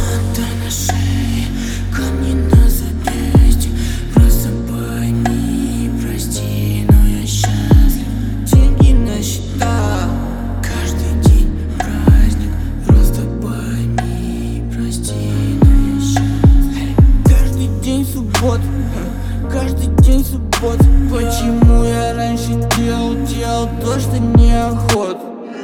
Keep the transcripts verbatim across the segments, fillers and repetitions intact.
Золото на шее, камни на запястье. Просто пойми, прости, но я счастлив. Деньги на счетах, каждый день праздник. Просто пойми, прости, но я счастлив. Каждый день суббота, каждый день суббота. Почему я раньше делал, делал то, что неохота?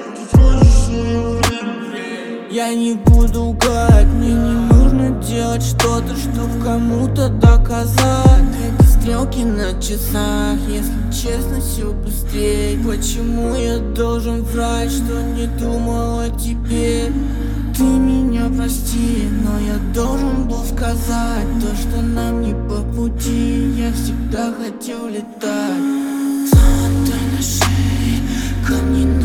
Я не буду лгать, мне не нужно делать что-то, чтоб кому-то доказать. Эти стрелки на часах, если честно, все быстрее. Почему я должен врать, что не думал о тебе? Ты меня прости, но я должен был сказать то, что нам не по пути. Я всегда хотел летать. Золото на шее, камни